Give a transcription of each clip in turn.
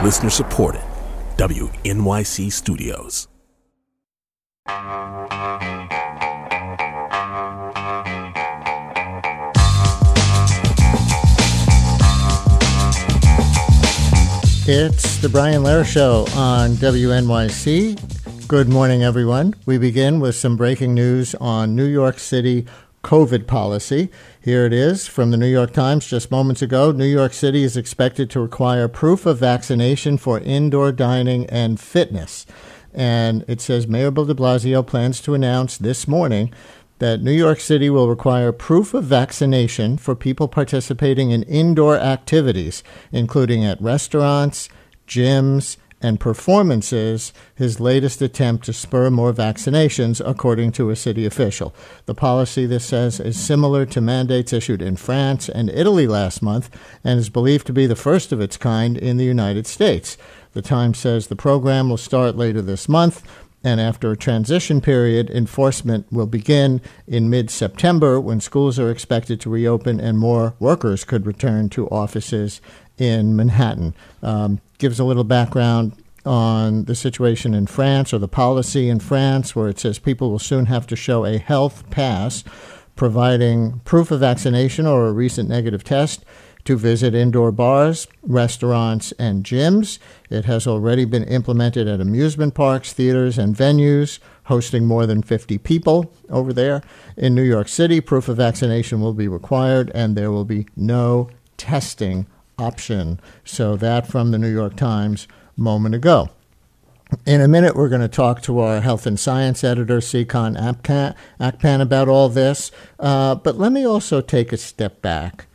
Listener supported. WNYC Studios. It's the Brian Lehrer Show on WNYC. Good morning, everyone. We begin with some breaking news on New York City COVID policy. Here it is from the New York Times just moments ago. New York City is expected to require proof of vaccination for indoor dining and fitness. And it says Mayor Bill de Blasio plans to announce this morning that New York City will require proof of vaccination for people participating in indoor activities, including at restaurants, gyms, and performances, his latest attempt to spur more vaccinations, according to a city official. The policy, this says, is similar to mandates issued in France and Italy last month and is believed to be the first of its kind in the United States. The Times says the program will start later this month, and after a transition period, enforcement will begin in mid-September when schools are expected to reopen and more workers could return to offices in Manhattan. Gives a little background on the situation in France, or the policy in France, where it says people will soon have to show a health pass providing proof of vaccination or a recent negative test to visit indoor bars, restaurants, and gyms. It has already been implemented at amusement parks, theaters, and venues, hosting more than 50 people over there. In New York City, proof of vaccination will be required, and there will be no testing option. So that from the New York Times moment ago. In a minute, we're going to talk to our health and science editor, Sikhan Akpan, about all this. But let me also take a step back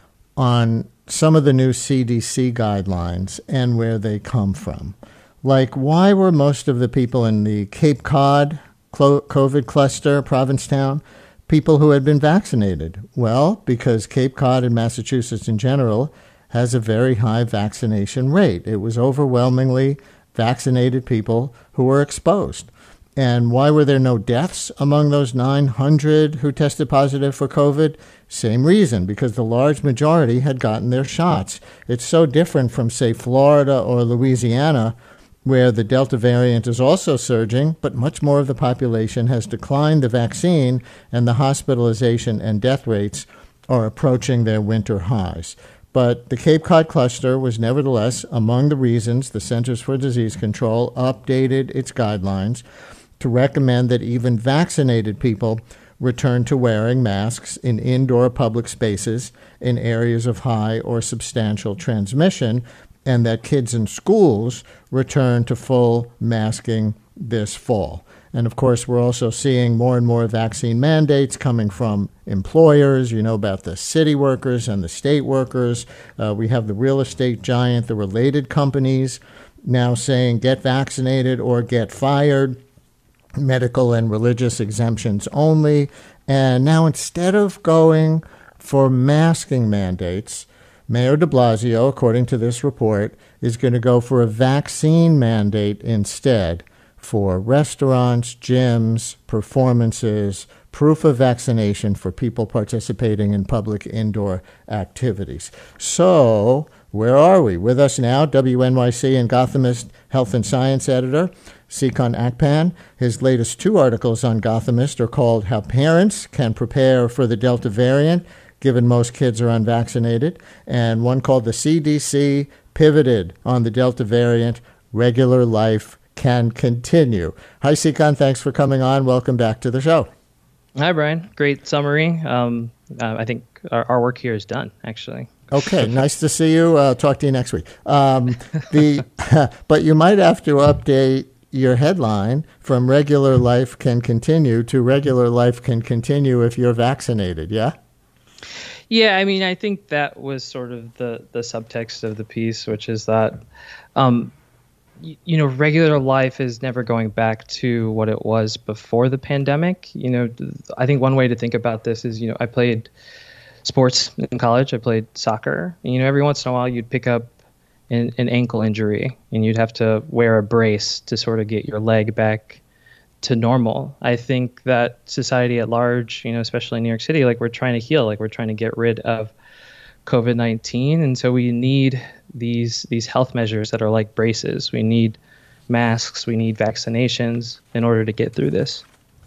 on some of the new CDC guidelines and where they come from. Like, why were most of the people in the Cape Cod COVID cluster, Provincetown, people who had been vaccinated? Well, because Cape Cod and Massachusetts in general has a very high vaccination rate. It was overwhelmingly vaccinated people who were exposed. And why were there no deaths among those 900 who tested positive for COVID? Same reason, because the large majority had gotten their shots. It's so different from, say, Florida or Louisiana, where the Delta variant is also surging, but much more of the population has declined the vaccine, and the hospitalization and death rates are approaching their winter highs. But the Cape Cod cluster was nevertheless among the reasons the Centers for Disease Control updated its guidelines to recommend that even vaccinated people return to wearing masks in indoor public spaces in areas of high or substantial transmission, and that kids in schools return to full masking this fall. And of course, we're also seeing more and more vaccine mandates coming from employers. You know about the city workers and the state workers. We have the real estate giant, the related companies now saying get vaccinated or get fired, medical and religious exemptions only. And now instead of going for masking mandates, Mayor de Blasio, according to this report, is going to go for a vaccine mandate instead for restaurants, gyms, performances, proof of vaccination for people participating in public indoor activities. So, where are we? With us now, WNYC and Gothamist health and science editor, Sikhan Akpan. His latest two articles on Gothamist are called How Parents Can Prepare for the Delta Variant, given most kids are unvaccinated, and one called The CDC Pivoted on the Delta Variant, Regular Life Can Continue. Hi, Sikhan. Thanks for coming on. Welcome back to the show. Hi, Brian. Great summary. I think our work here is done, actually. Okay, nice to see you. Talk to you next week. But you might have to update your headline from Regular Life Can Continue to Regular Life Can Continue if you're vaccinated, yeah? Yeah, I mean, I think that was sort of the subtext of the piece, which is that regular life is never going back to what it was before the pandemic. I think one way to think about this is, I played sports in college. I played soccer. And, every once in a while you'd pick up an ankle injury and you'd have to wear a brace to sort of get your leg back to normal. I think that society at large, especially in New York City, we're trying to heal, we're trying to get rid of COVID-19. And so we need these health measures that are like braces. We need masks, we need vaccinations in order to get through this.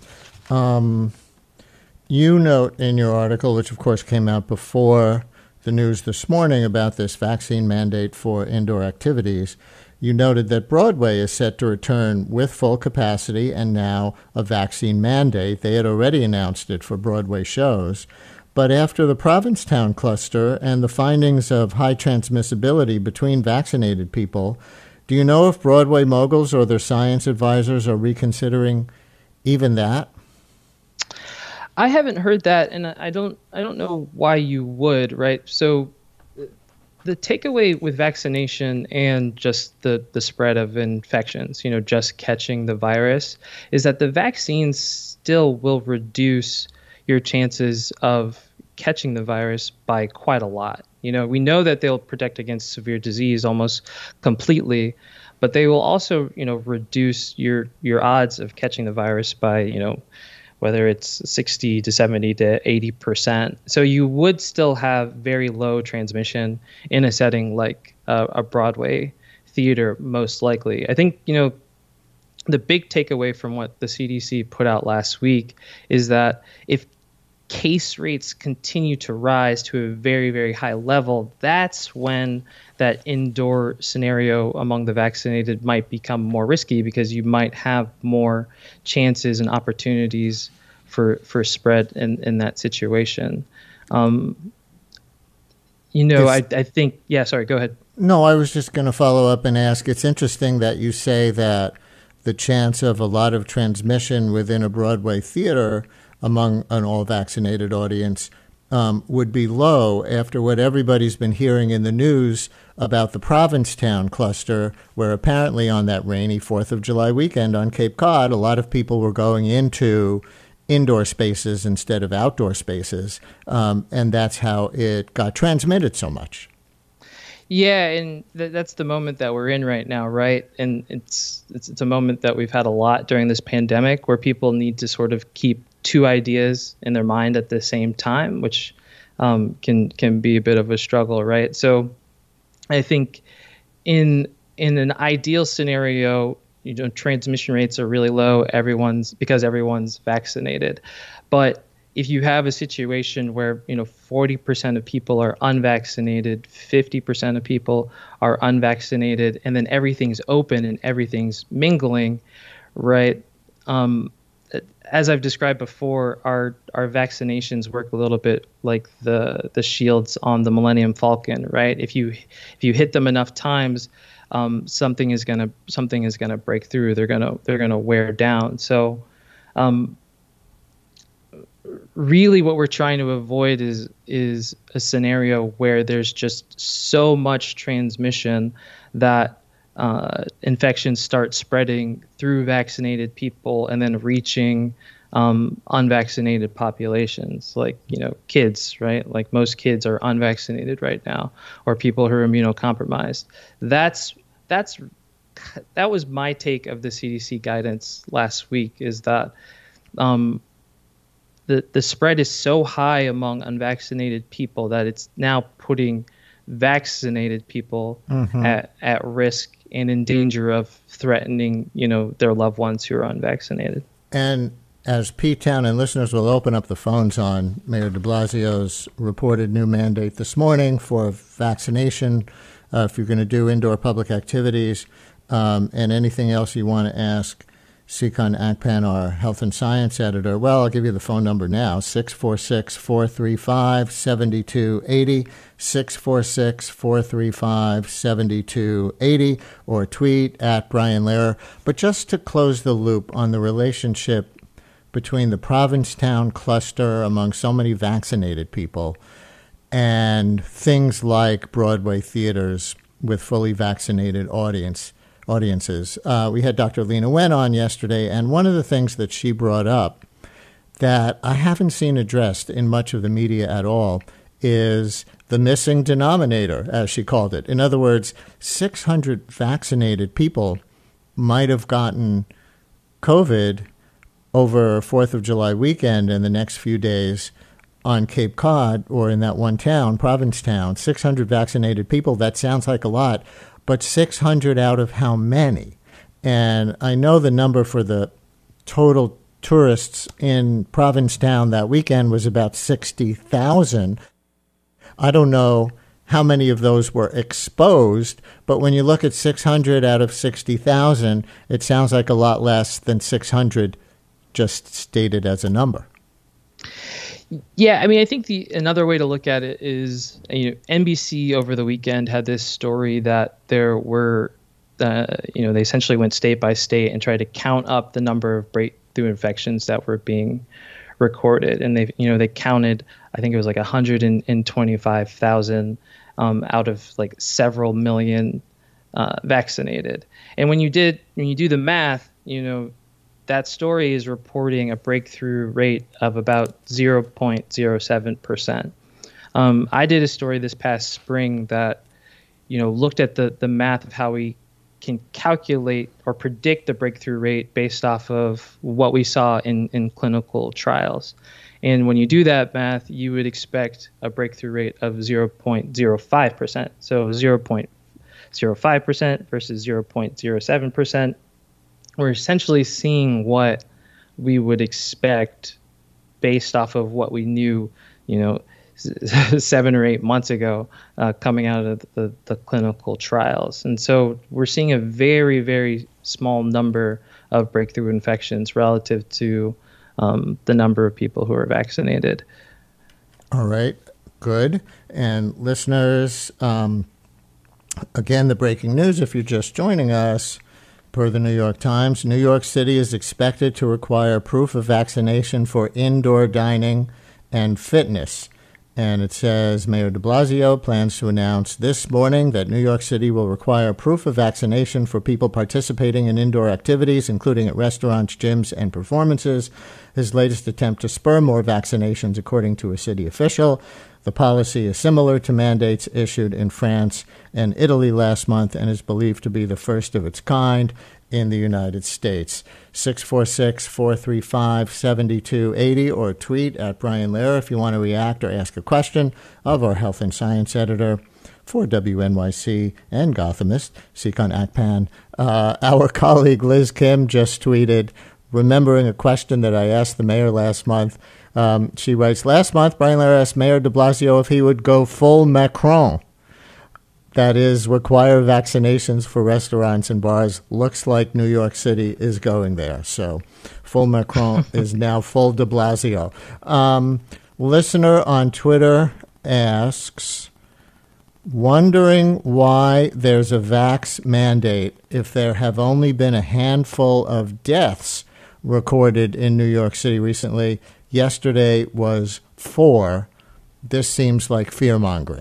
You note in your article, which of course came out before the news this morning about this vaccine mandate for indoor activities, you noted that Broadway is set to return with full capacity and now a vaccine mandate. They had already announced it for Broadway shows. But after the Provincetown cluster and the findings of high transmissibility between vaccinated people, do you know if Broadway moguls or their science advisors are reconsidering even that? I haven't heard that, and I don't know why you would, right? So the takeaway with vaccination and just the spread of infections, just catching the virus, is that the vaccines still will reduce your chances of catching the virus by quite a lot. We know that they'll protect against severe disease almost completely, but they will also, reduce your odds of catching the virus by, whether it's 60 to 70 to 80%. So you would still have very low transmission in a setting like a Broadway theater, most likely. I think, the big takeaway from what the CDC put out last week is that if case rates continue to rise to a very, very high level, that's when that indoor scenario among the vaccinated might become more risky, because you might have more chances and opportunities for spread in that situation. I think, yeah, sorry, go ahead. No, I was just going to follow up and ask, it's interesting that you say that the chance of a lot of transmission within a Broadway theater among an all-vaccinated audience would be low after what everybody's been hearing in the news about the Provincetown cluster, where apparently on that rainy 4th of July weekend on Cape Cod, a lot of people were going into indoor spaces instead of outdoor spaces, and that's how it got transmitted so much. Yeah, and that's the moment that we're in right now, right? And it's a moment that we've had a lot during this pandemic, where people need to sort of keep two ideas in their mind at the same time, which can be a bit of a struggle, right? So I think in an ideal scenario, transmission rates are really low. Because everyone's vaccinated. But if you have a situation where 40% of people are unvaccinated, 50% of people are unvaccinated, and then everything's open and everything's mingling, right? As I've described before, our vaccinations work a little bit like the shields on the Millennium Falcon, right? If you hit them enough times, something is gonna break through. They're gonna wear down. So, really, what we're trying to avoid is a scenario where there's just so much transmission that infections start spreading through vaccinated people and then reaching unvaccinated populations, like kids, right? Like most kids are unvaccinated right now, or people who are immunocompromised. That was my take of the CDC guidance last week, is that the spread is so high among unvaccinated people that it's now putting vaccinated people at risk and in danger of threatening, their loved ones who are unvaccinated. And as P-Town and listeners will open up the phones on Mayor de Blasio's reported new mandate this morning for vaccination, if you're going to do indoor public activities, and anything else you want to ask Sikhan Akpan, our health and science editor, well, I'll give you the phone number now, 646-435-7280, 646-435-7280, or tweet at Brian Lehrer. But just to close the loop on the relationship between the Provincetown cluster among so many vaccinated people and things like Broadway theaters with fully vaccinated audiences. We had Dr. Lena Wen on yesterday, and one of the things that she brought up that I haven't seen addressed in much of the media at all is the missing denominator, as she called it. In other words, 600 vaccinated people might have gotten COVID over 4th of July weekend and the next few days on Cape Cod or in that one town, Provincetown, 600 vaccinated people. That sounds like a lot, but 600 out of how many? And I know the number for the total tourists in Provincetown that weekend was about 60,000. I don't know how many of those were exposed, but when you look at 600 out of 60,000, it sounds like a lot less than 600 just stated as a number. Yeah, I mean, I think another way to look at it is, NBC over the weekend had this story that there were, they essentially went state by state and tried to count up the number of breakthrough infections that were being recorded, and they counted, I think it was like 125,000 out of like several million vaccinated. And when you do the math, that story is reporting a breakthrough rate of about 0.07%. I did a story this past spring that, looked at the math of how we can calculate or predict the breakthrough rate based off of what we saw in clinical trials. And when you do that math, you would expect a breakthrough rate of 0.05%. So 0.05% versus 0.07%. We're essentially seeing what we would expect based off of what we knew, 7 or 8 months ago, coming out of the clinical trials. And so we're seeing a very, very small number of breakthrough infections relative to the number of people who are vaccinated. All right, good. And listeners, again, the breaking news, if you're just joining us, per the New York Times, New York City is expected to require proof of vaccination for indoor dining and fitness. And it says Mayor de Blasio plans to announce this morning that New York City will require proof of vaccination for people participating in indoor activities, including at restaurants, gyms, and performances. His latest attempt to spur more vaccinations, according to a city official. The policy is similar to mandates issued in France and Italy last month and is believed to be the first of its kind in the United States. 646-435-7280 or tweet at Brian Lehrer if you want to react or ask a question of our health and science editor for WNYC and Gothamist, Sikon Akpan. Our colleague Liz Kim just tweeted, remembering a question that I asked the mayor last month. She writes, last month, Brian Lehrer asked Mayor de Blasio if he would go full Macron. That is, require vaccinations for restaurants and bars. Looks like New York City is going there. So full Macron is now full de Blasio. Listener on Twitter asks, wondering why there's a vax mandate if there have only been a handful of deaths recorded in New York City recently. Yesterday was 4. This seems like fear-mongering.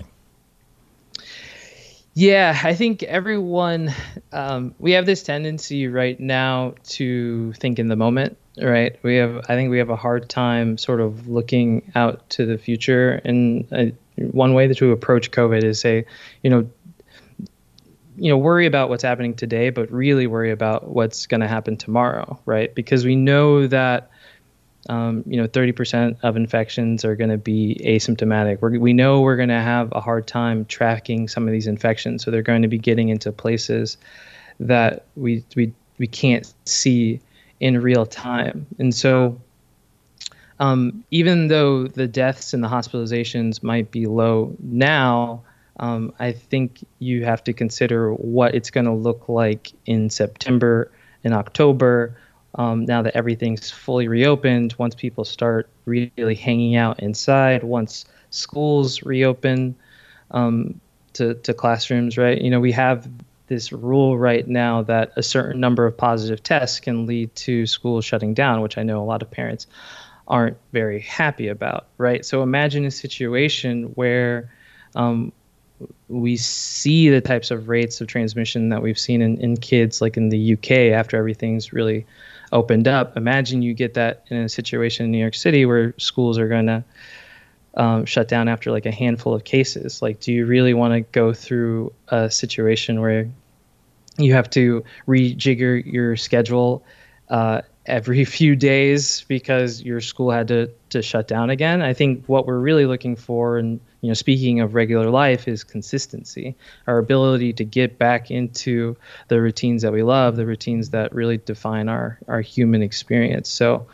Yeah, I think everyone, we have this tendency right now to think in the moment, right? I think we have a hard time sort of looking out to the future. And one way to approach COVID is say, worry about what's happening today, but really worry about what's going to happen tomorrow, right? Because we know that 30% of infections are going to be asymptomatic. We know we're going to have a hard time tracking some of these infections. So they're going to be getting into places that we can't see in real time. And so even though the deaths and the hospitalizations might be low now, I think you have to consider what it's going to look like in September and October. Now that everything's fully reopened, once people start really hanging out inside, once schools reopen to classrooms, right? We have this rule right now that a certain number of positive tests can lead to schools shutting down, which I know a lot of parents aren't very happy about, right? So imagine a situation where we see the types of rates of transmission that we've seen in kids, like in the UK, after everything's really opened up. Imagine you get that in a situation in New York City where schools are going to shut down after like a handful of cases. Like, do you really want to go through a situation where you have to rejigger your schedule every few days because your school had to shut down again. I think what we're really looking for, and speaking of regular life, is consistency, our ability to get back into the routines that we love, the routines that really define our human experience. So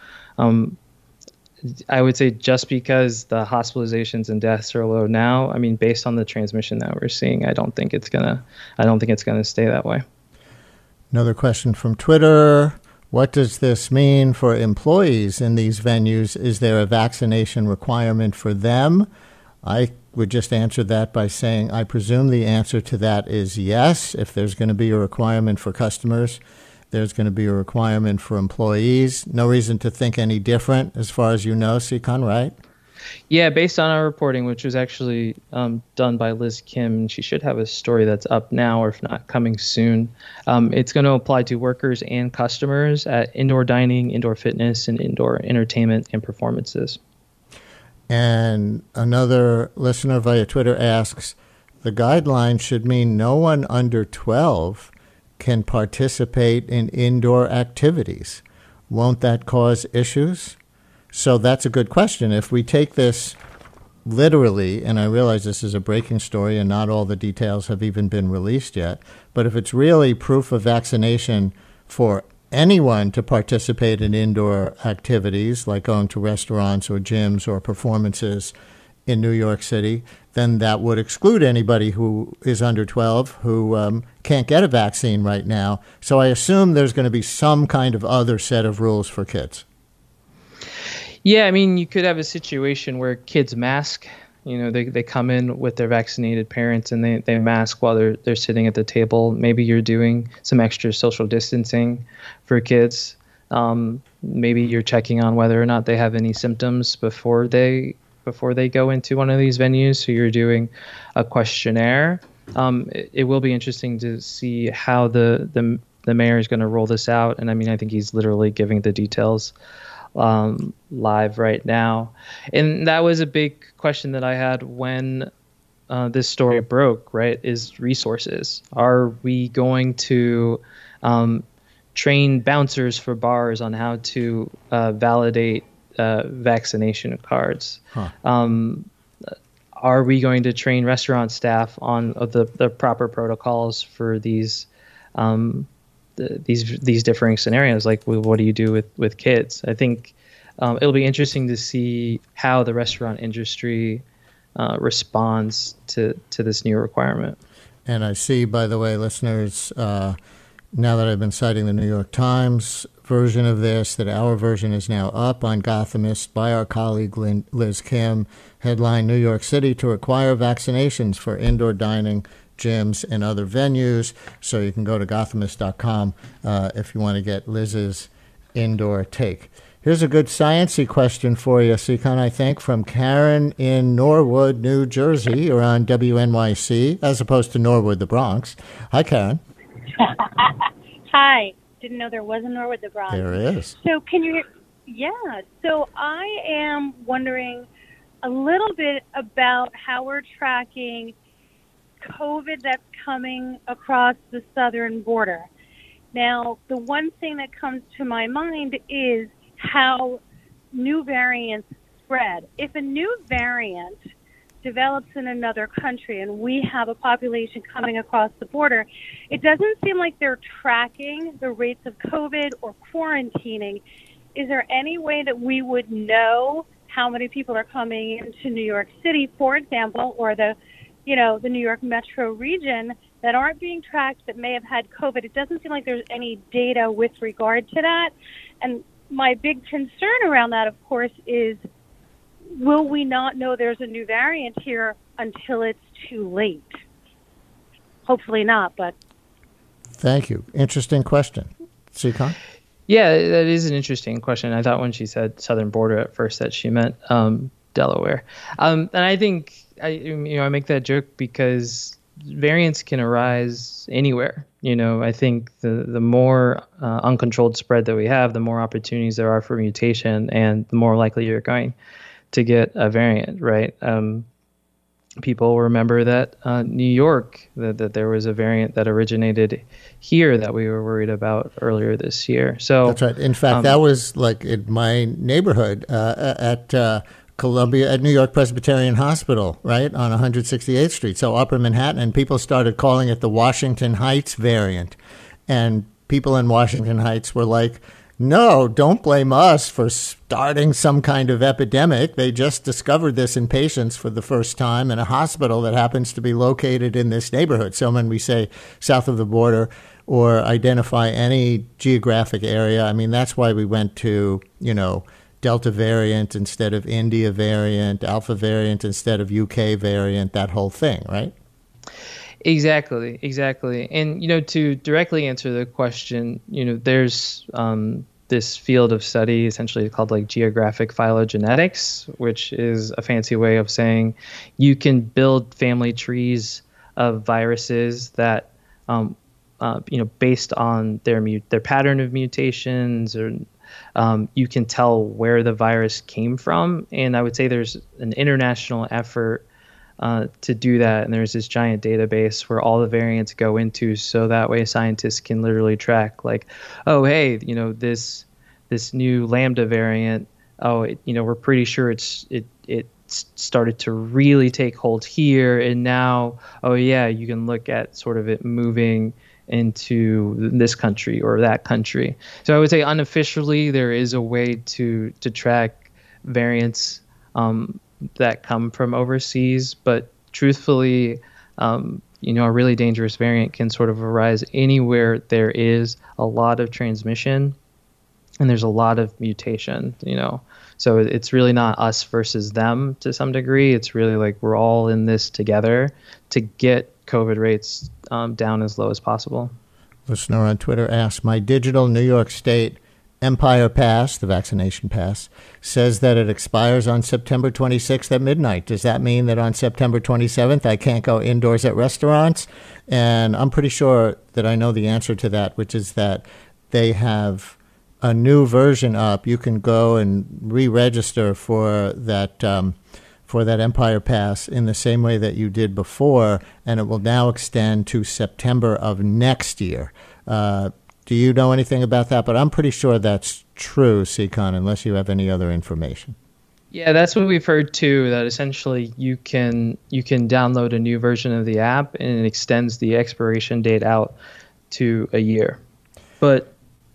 I would say just because the hospitalizations and deaths are low now, I mean, based on the transmission that we're seeing, I don't think it's gonna stay that way. Another question from Twitter. What does this mean for employees in these venues? Is there a vaccination requirement for them? I would just answer that by saying I presume the answer to that is yes. If there's going to be a requirement for customers, there's going to be a requirement for employees. No reason to think any different as far as you know, Sikhan, right? Yeah, based on our reporting, which was actually done by Liz Kim, she should have a story that's up now, or if not, coming soon. It's going to apply to workers and customers at indoor dining, indoor fitness, and indoor entertainment and performances. And another listener via Twitter asks, the guidelines should mean no one under 12 can participate in indoor activities. Won't that cause issues? So that's a good question. If we take this literally, and I realize this is a breaking story and not all the details have even been released yet, but if it's really proof of vaccination for anyone to participate in indoor activities like going to restaurants or gyms or performances in New York City, then that would exclude anybody who is under 12 who can't get a vaccine right now. So I assume there's going to be some kind of other set of rules for kids. Yeah, I mean, you could have a situation where kids mask. They come in with their vaccinated parents and they mask while they're sitting at the table. Maybe you're doing some extra social distancing for kids. Maybe you're checking on whether or not they have any symptoms before they go into one of these venues. So you're doing a questionnaire. It will be interesting to see how the mayor is going to roll this out. And I mean, I think he's literally giving the details live right now. And that was a big question that I had when this story broke, right, is resources. Are we going to train bouncers for bars on how to validate vaccination cards? Are we going to train restaurant staff on the proper protocols for these differing scenarios? Like, what do you do with kids? I think it'll be interesting to see how the restaurant industry responds to this new requirement. And I see, by the way, listeners, now that I've been citing the New York Times version of this, that our version is now up on Gothamist by our colleague Liz Kim. Headline: New York City to require vaccinations for indoor dining, gyms, and other venues. So you can go to Gothamist.com if you want to get Liz's indoor take. Here's a good sciencey question for you, Sikhan, I think, from Karen in Norwood, New Jersey. You're on WNYC, as opposed to Norwood, the Bronx. Hi, Karen. Hi. Didn't know there was a Norwood, the Bronx. There is. So can you hear? Yeah. So I am wondering a little bit about how we're tracking COVID that's coming across the southern border. Now, the one thing that comes to my mind is how new variants spread. If a new variant develops in another country and we have a population coming across the border, it doesn't seem like they're tracking the rates of COVID or quarantining. Is there any way that we would know how many people are coming into New York City, for example, or the New York metro region that aren't being tracked that may have had COVID? It doesn't seem like there's any data with regard to that. And my big concern around that, of course, is will we not know there's a new variant here until it's too late? Hopefully not, but... Thank you. Interesting question. Sikhan? Yeah, that is an interesting question. I thought when she said southern border at first that she meant Delaware. And I think I make that joke because variants can arise anywhere. I think the more uncontrolled spread that we have, the more opportunities there are for mutation, and the more likely you're going to get a variant, right? people remember that New York, that there was a variant that originated here that we were worried about earlier this year. So that's right. In fact, that was like in my neighborhood at Columbia, at New York Presbyterian Hospital, right, on 168th Street. So Upper Manhattan, and people started calling it the Washington Heights variant. And people in Washington Heights were like, no, don't blame us for starting some kind of epidemic. They just discovered this in patients for the first time in a hospital that happens to be located in this neighborhood. So when we say south of the border or identify any geographic area, I mean, that's why we went to, Delta variant instead of India variant, Alpha variant instead of UK variant, that whole thing, right? Exactly. And, to directly answer the question, there's this field of study essentially called like geographic phylogenetics, which is a fancy way of saying you can build family trees of viruses that, based on their pattern of mutations, or you can tell where the virus came from. And I would say there's an international effort to do that. And there's this giant database where all the variants go into, so that way scientists can literally track like, oh, hey, this new Lambda variant, we're pretty sure it started to really take hold here. And now, oh yeah, you can look at sort of it moving into this country or that country. So I would say unofficially there is a way to track variants that come from overseas, but truthfully, a really dangerous variant can sort of arise anywhere there is a lot of transmission and there's a lot of mutation, So it's really not us versus them to some degree. It's really like we're all in this together to get COVID rates down as low as possible. Listener on Twitter asks, my digital New York State Empire Pass, the vaccination pass, says that it expires on September 26th at midnight. Does that mean that on September 27th I can't go indoors at restaurants? And I'm pretty sure that I know the answer to that, which is that they have a new version up. You can go and re-register for that Empire Pass in the same way that you did before, and it will now extend to September of next year. Do you know anything about that? But I'm pretty sure that's true, Seacon, unless you have any other information. Yeah, that's what we've heard too, that essentially you can download a new version of the app and it extends the expiration date out to a year. But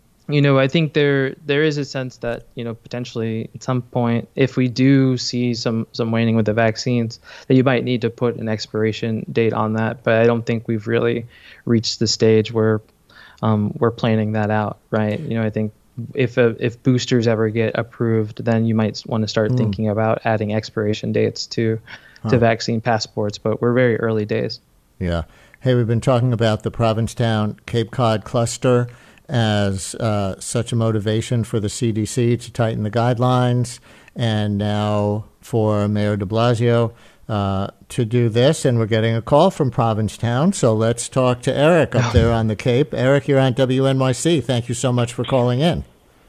I think there is a sense that, potentially at some point, if we do see some waning with the vaccines, that you might need to put an expiration date on that. But I don't think we've really reached the stage where we're planning that out, right? I think if boosters ever get approved, then you might want to start thinking about adding expiration dates to vaccine passports. But we're very early days. Yeah. Hey, we've been talking about the Provincetown Cape Cod cluster as such a motivation for the CDC to tighten the guidelines, and now for Mayor de Blasio to do this. And we're getting a call from Provincetown, so let's talk to Eric up there on the Cape. Eric, you're on WNYC. Thank you so much for calling in.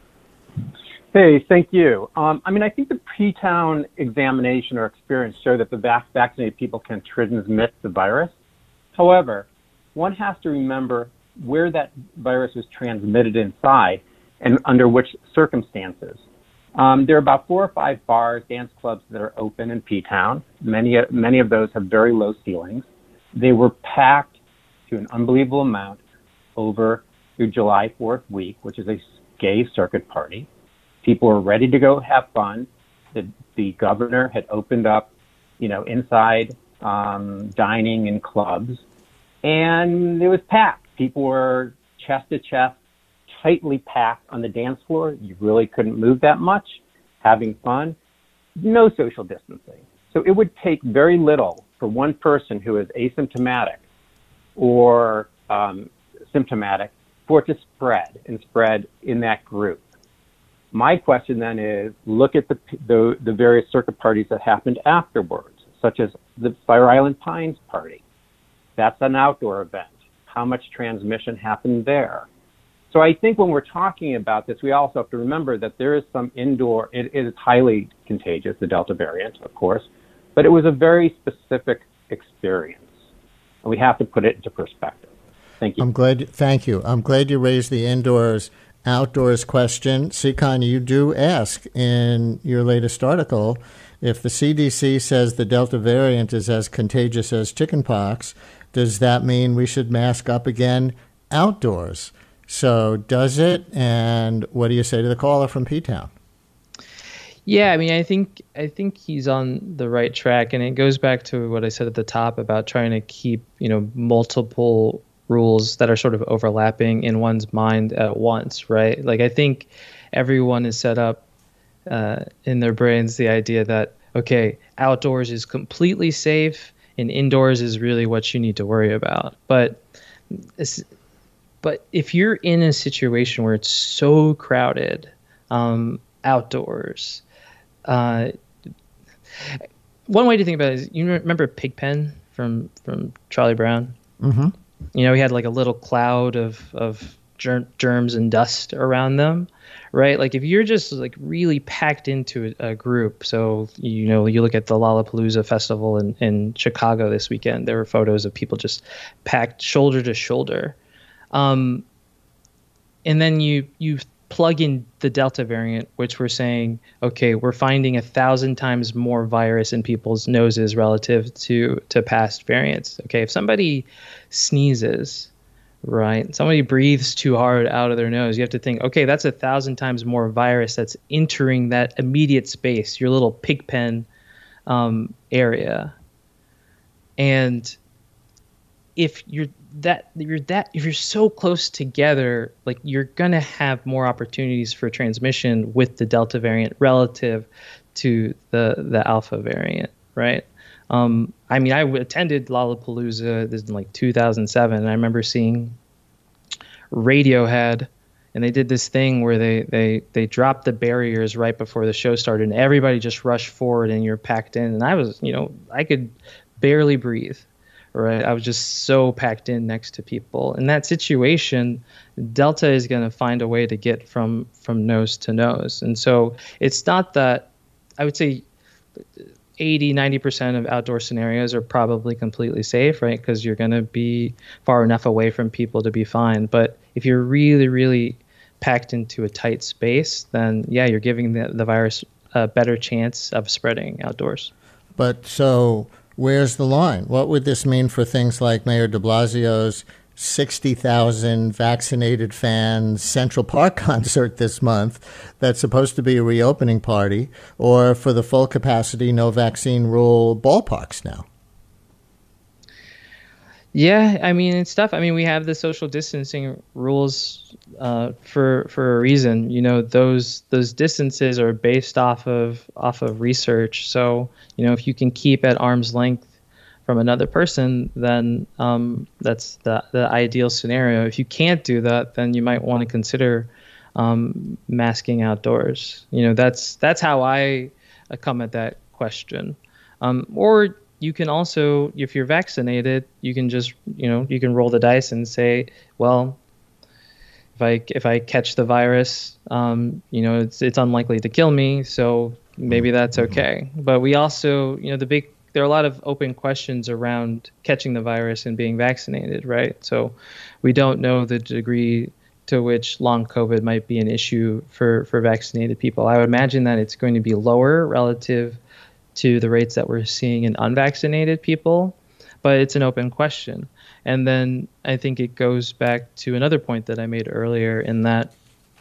Hey, thank you. I think the pre-town examination or experience showed that the vaccinated people can transmit the virus. However, one has to remember where that virus was transmitted inside and under which circumstances. There are about 4 or 5 bars, dance clubs that are open in P-Town. Many of those have very low ceilings. They were packed to an unbelievable amount over through July 4th week, which is a gay circuit party. People were ready to go have fun. The governor had opened up, inside dining in clubs, and it was packed. People were chest to chest, tightly packed on the dance floor. You really couldn't move that much, having fun, no social distancing. So it would take very little for one person who is asymptomatic or symptomatic for it to spread in that group. My question then is, look at the various circuit parties that happened afterwards, such as the Fire Island Pines party. That's an outdoor event. How much transmission happened there? So I think when we're talking about this, we also have to remember that there is some indoor, it is highly contagious, the Delta variant, of course, but it was a very specific experience, and we have to put it into perspective. Thank you. Thank you. I'm glad you raised the indoors outdoors question. Sikhan, you do ask in your latest article, if the CDC says the Delta variant is as contagious as chickenpox, does that mean we should mask up again outdoors? So does it? And what do you say to the caller from P-Town? Yeah, I mean, I think he's on the right track, and it goes back to what I said at the top about trying to keep, multiple rules that are sort of overlapping in one's mind at once, right? Like, I think everyone is set up in their brains the idea that, okay, outdoors is completely safe and indoors is really what you need to worry about. But if you're in a situation where it's so crowded outdoors, one way to think about it is, you remember Pigpen from Charlie Brown? Mm-hmm. He had like a little cloud of germs and dust around them, right? Like if you're just like really packed into a group, so you look at the Lollapalooza festival in Chicago this weekend, there were photos of people just packed shoulder to shoulder, and then you plug in the Delta variant, which we're saying, okay, we're finding 1,000 times more virus in people's noses relative to past variants. Okay, if somebody sneezes, right, somebody breathes too hard out of their nose, you have to think, okay, that's 1,000 times more virus that's entering that immediate space, your little Pigpen area. And if you're so close together, like you're gonna have more opportunities for transmission with the Delta variant relative to the Alpha variant, right? I mean, I attended Lollapalooza this in like 2007, and I remember seeing Radiohead, and they did this thing where they dropped the barriers right before the show started, and everybody just rushed forward, and you're packed in, and I was, I could barely breathe. Right, I was just so packed in next to people. In that situation, Delta is going to find a way to get from nose to nose. And so it's not that, I would say 80-90% of outdoor scenarios are probably completely safe, right? Because you're going to be far enough away from people to be fine. But if you're really, really packed into a tight space, then yeah, you're giving the virus a better chance of spreading outdoors. But so where's the line? What would this mean for things like Mayor de Blasio's 60,000 vaccinated fans Central Park concert this month that's supposed to be a reopening party, or for the full capacity, no vaccine rule ballparks now? Yeah, I mean, it's tough. I mean, we have the social distancing rules for a reason. Those distances are based off of research. So, if you can keep at arm's length from another person, then that's the ideal scenario. If you can't do that, then you might want to consider masking outdoors. That's how I come at that question. Or you can also, if you're vaccinated, you can just, you can roll the dice and say, well, if I catch the virus, it's unlikely to kill me, so maybe that's okay. But we also, there are a lot of open questions around catching the virus and being vaccinated, right? So we don't know the degree to which long COVID might be an issue for vaccinated people. I would imagine that it's going to be lower relative to the rates that we're seeing in unvaccinated people, but it's an open question. And then I think it goes back to another point that I made earlier, in that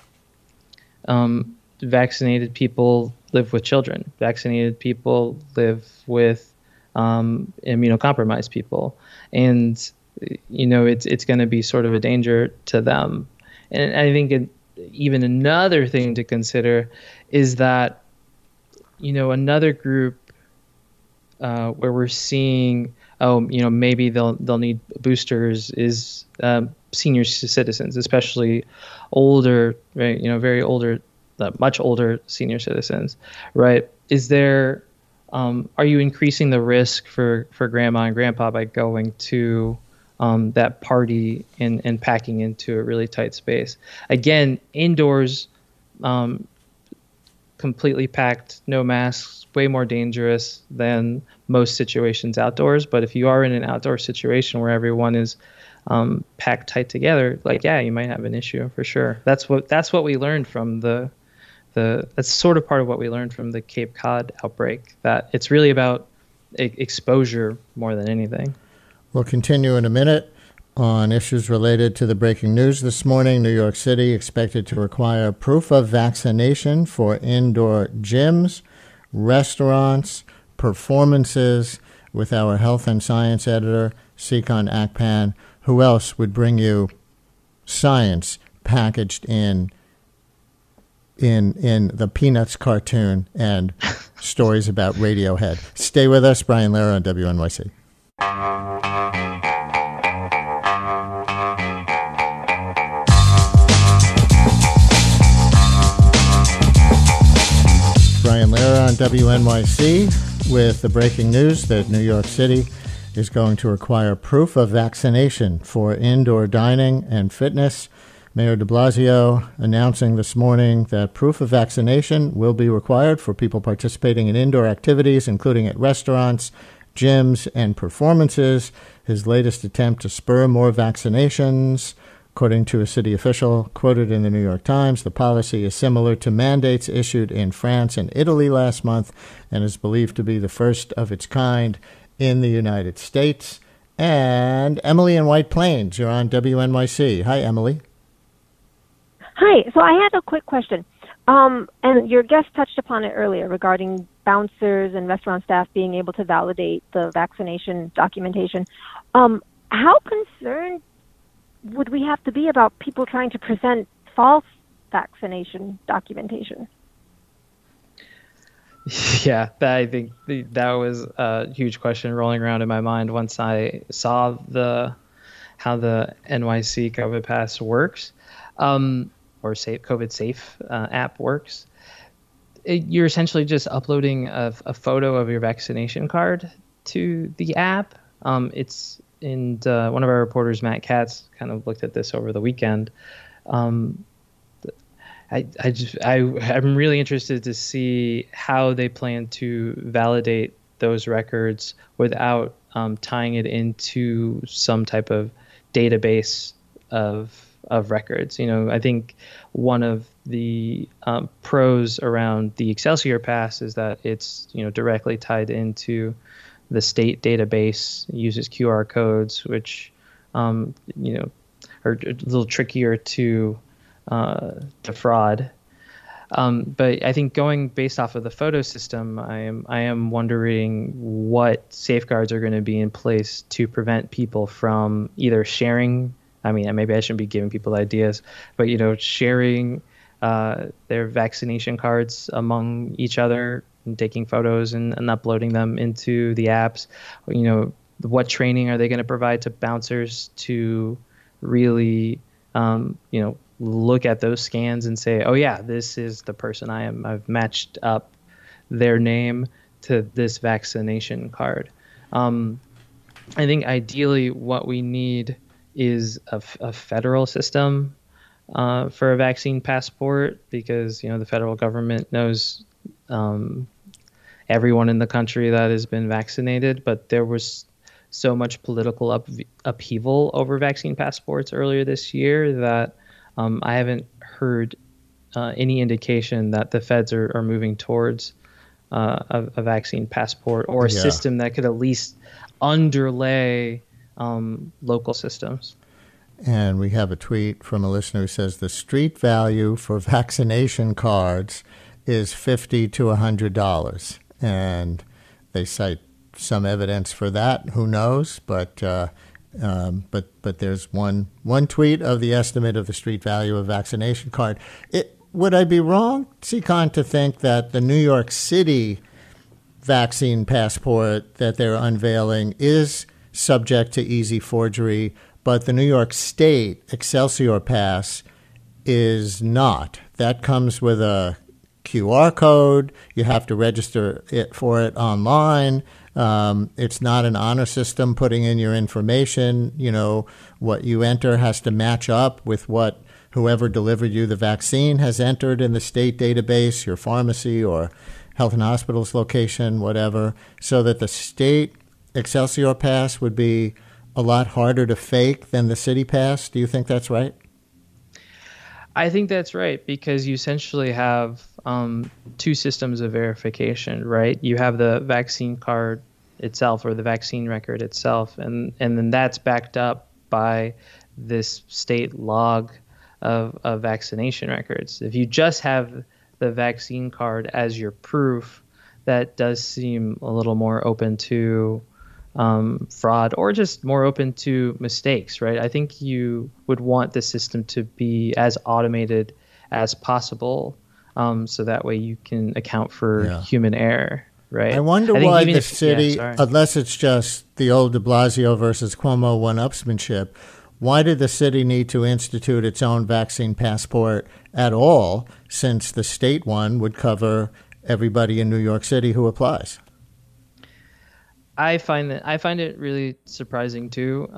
vaccinated people live with children. Vaccinated people live with immunocompromised people. And, it's going to be sort of a danger to them. And I think even another thing to consider is that, another group where we're seeing, maybe they'll need boosters is senior citizens, especially older, right? Very older, much older senior citizens, right? Are you increasing the risk for grandma and grandpa by going to that party and packing into a really tight space? Again, indoors, completely packed, no masks, way more dangerous than most situations outdoors. But if you are in an outdoor situation where everyone is packed tight together, like, yeah, you might have an issue for sure. That's what we learned from that's sort of part of what we learned from the Cape Cod outbreak, that it's really about exposure more than anything. We'll continue in a minute on issues related to the breaking news this morning. New York City expected to require proof of vaccination for indoor gyms, restaurants, performances, with our health and science editor, Sikon Akpan. Who else would bring you science packaged in the Peanuts cartoon and stories about Radiohead? Stay with us. Brian Lehrer on WNYC. Brian Lehrer on WNYC with the breaking news that New York City is going to require proof of vaccination for indoor dining and fitness. Mayor de Blasio announcing this morning that proof of vaccination will be required for people participating in indoor activities, including at restaurants, gyms, and performances. His latest attempt to spur more vaccinations. According to a city official quoted in the New York Times, the policy is similar to mandates issued in France and Italy last month and is believed to be the first of its kind in the United States. And Emily in White Plains, you're on WNYC. Hi, Emily. Hi. So I had a quick question. And your guest touched upon it earlier regarding bouncers and restaurant staff being able to validate the vaccination documentation. How concerned would we have to be about people trying to present false vaccination documentation? Yeah, I think that was a huge question rolling around in my mind once I saw how the NYC COVID Pass works, or COVID Safe app works. You're essentially just uploading a photo of your vaccination card to the app. One of our reporters, Matt Katz, kind of looked at this over the weekend. I'm really interested to see how they plan to validate those records without tying it into some type of database of records. I think one of the pros around the Excelsior Pass is that it's directly tied into the state database, uses QR codes, which are a little trickier to fraud. But I think going based off of the photo system, I am wondering what safeguards are going to be in place to prevent people from either sharing. I mean, maybe I shouldn't be giving people ideas, but sharing their vaccination cards among each other and taking photos and uploading them into the apps. What training are they going to provide to bouncers to really look at those scans and say, oh yeah, this is the person I've matched up their name to this vaccination card. I think ideally what we need is a federal system for a vaccine passport, because the federal government knows everyone in the country that has been vaccinated, but there was so much political upheaval over vaccine passports earlier this year that I haven't heard any indication that the feds are moving towards a vaccine passport or a system that could at least underlay local systems. And we have a tweet from a listener who says the street value for vaccination cards is $50 to $100, and they cite some evidence for that. Who knows? But there's one tweet of the estimate of the street value of vaccination card. Would I be wrong, Sikon, to think that the New York City vaccine passport that they're unveiling is subject to easy forgery, but the New York State Excelsior Pass is not? That comes with a QR code. You have to register for it online. It's not an honor system putting in your information. What you enter has to match up with what whoever delivered you the vaccine has entered in the state database, your pharmacy or health and hospitals location, whatever, so that the state Excelsior Pass would be a lot harder to fake than the city pass. Do you think that's right? I think that's right, because you essentially have two systems of verification, right? You have the vaccine card itself, or the vaccine record itself, and then that's backed up by this state log of vaccination records. If you just have the vaccine card as your proof, that does seem a little more open to fraud, or just more open to mistakes, right? I think you would want the system to be as automated as possible, so that way you can account for human error, right? I wonder why the city, unless it's just the old de Blasio versus Cuomo one-upsmanship, why did the city need to institute its own vaccine passport at all, since the state one would cover everybody in New York City who applies? I find it really surprising too.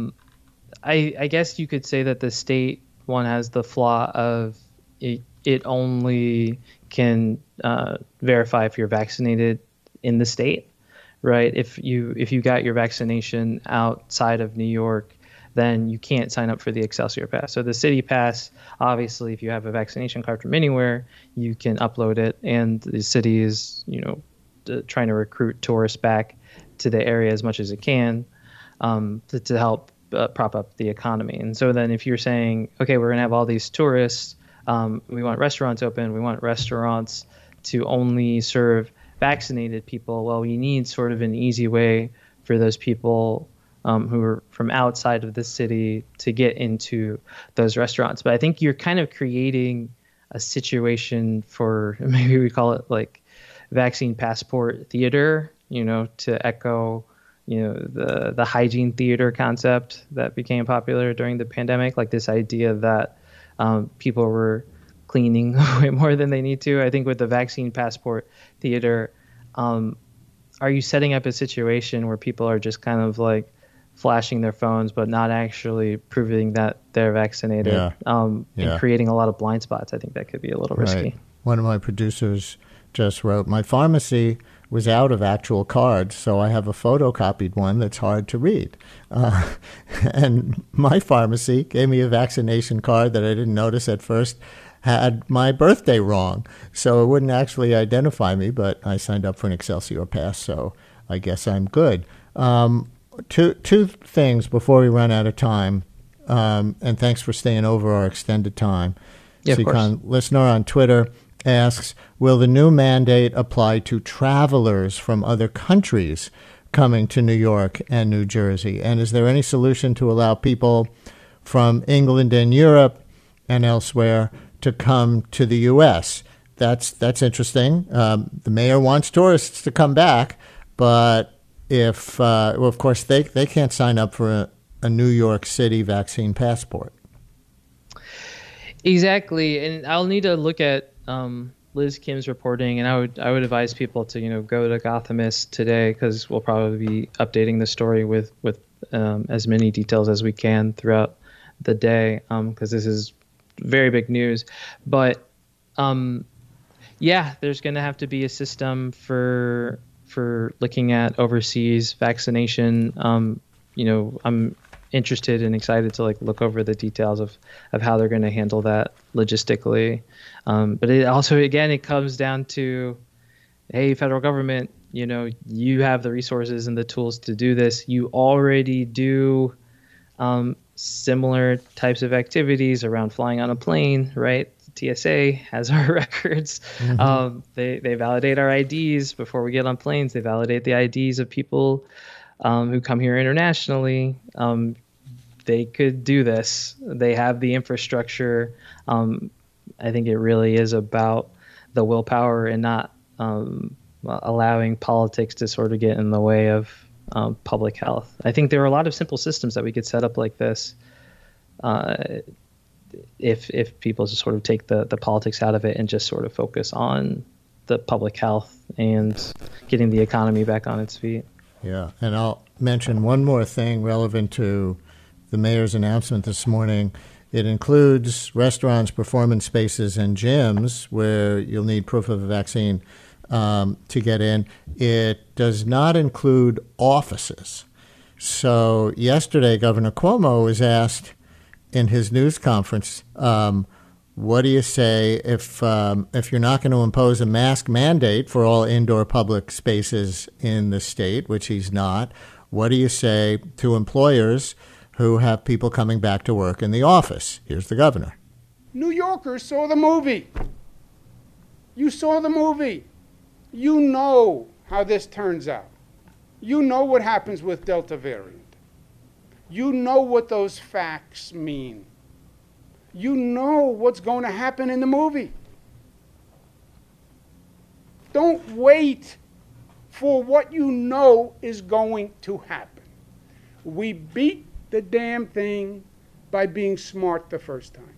I guess you could say that the state one has the flaw of it only can verify if you're vaccinated in the state, right? If you got your vaccination outside of New York, then you can't sign up for the Excelsior Pass. So the city pass, obviously, if you have a vaccination card from anywhere, you can upload it, and the city is, trying to recruit tourists back to the area as much as it can to help prop up the economy. And so then if you're saying, okay, we're going to have all these tourists, we want restaurants open, we want restaurants to only serve vaccinated people, well, we need sort of an easy way for those people who are from outside of the city to get into those restaurants. But I think you're kind of creating a situation for, maybe we call it like vaccine passport theater, to echo, the hygiene theater concept that became popular during the pandemic, like this idea that people were cleaning way more than they need to. I think with the vaccine passport theater, are you setting up a situation where people are just kind of like flashing their phones, but not actually proving that they're vaccinated, and creating a lot of blind spots? I think that could be a little risky. One of my producers just wrote, my pharmacy was out of actual cards, so I have a photocopied one that's hard to read. And my pharmacy gave me a vaccination card that I didn't notice at first had my birthday wrong, so it wouldn't actually identify me, but I signed up for an Excelsior Pass, so I guess I'm good. Two things before we run out of time, and thanks for staying over our extended time. Yeah, of course. Listener on Twitter asks, will the new mandate apply to travelers from other countries coming to New York and New Jersey? And is there any solution to allow people from England and Europe and elsewhere to come to the U.S.? That's interesting. The mayor wants tourists to come back, but of course, they can't sign up for a New York City vaccine passport. Exactly, and I'll need to look at Liz Kim's reporting, and I would advise people to go to Gothamist today, because we'll probably be updating the story with as many details as we can throughout the day, because this is very big news. But there's going to have to be a system for looking at overseas vaccination. I'm interested and excited to look over the details of how they're going to handle that logistically. But it also, again, it comes down to, hey, federal government, you have the resources and the tools to do this. You already do similar types of activities around flying on a plane, right? TSA has our records. Mm-hmm. They validate our IDs before we get on planes. They validate the IDs of people who come here internationally. They could do this. They have the infrastructure. I think it really is about the willpower and not allowing politics to sort of get in the way of public health. I think there are a lot of simple systems that we could set up like this if people just sort of take the politics out of it and just sort of focus on the public health and getting the economy back on its feet. Yeah, and I'll mention one more thing relevant to the mayor's announcement this morning. It includes restaurants, performance spaces, and gyms where you'll need proof of a vaccine to get in. It does not include offices. So yesterday, Governor Cuomo was asked in his news conference, what do you say if you're not going to impose a mask mandate for all indoor public spaces in the state, which he's not? What do you say to employers who have people coming back to work in the office? Here's the governor. New Yorkers saw the movie. You saw the movie. You know how this turns out. You know what happens with Delta variant. You know what those facts mean. You know what's going to happen in the movie. Don't wait for what you know is going to happen. We beat the damn thing by being smart the first time.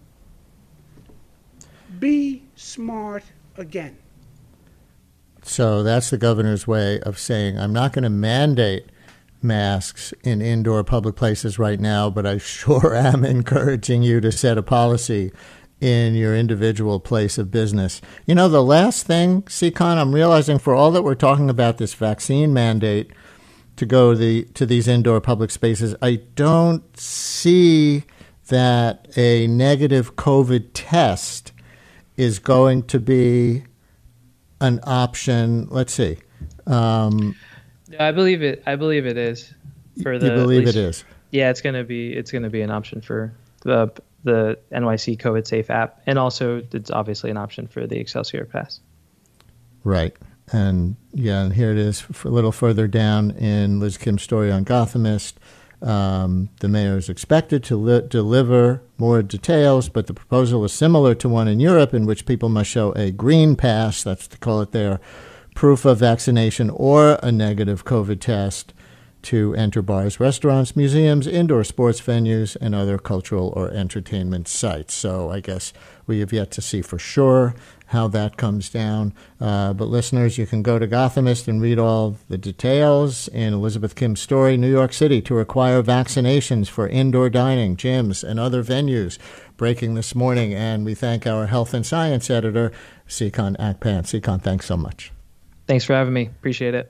Be smart again. So that's the governor's way of saying, I'm not going to mandate masks in indoor public places right now, but I sure am encouraging you to set a policy in your individual place of business. You know, the last thing, Seacon, I'm realizing for all that we're talking about this vaccine mandate to go to these indoor public spaces, I don't see that a negative COVID test is going to be an option. Let's see. I believe it is. For the, you believe it is? Yeah, it's gonna be an option for the NYC COVID Safe app, and also it's obviously an option for the Excelsior Pass. Right, and here it is a little further down in Liz Kim's story on Gothamist. The mayor is expected to deliver more details, but the proposal is similar to one in Europe, in which people must show a green pass, that's to call it there, proof of vaccination or a negative COVID test to enter bars, restaurants, museums, indoor sports venues, and other cultural or entertainment sites. So I guess we have yet to see for sure how that comes down. But listeners, you can go to Gothamist and read all the details in Elizabeth Kim's story, New York City to require vaccinations for indoor dining, gyms, and other venues, breaking this morning. And we thank our health and science editor, Seacon Akpan. Seacon, thanks so much. Thanks for having me. Appreciate it.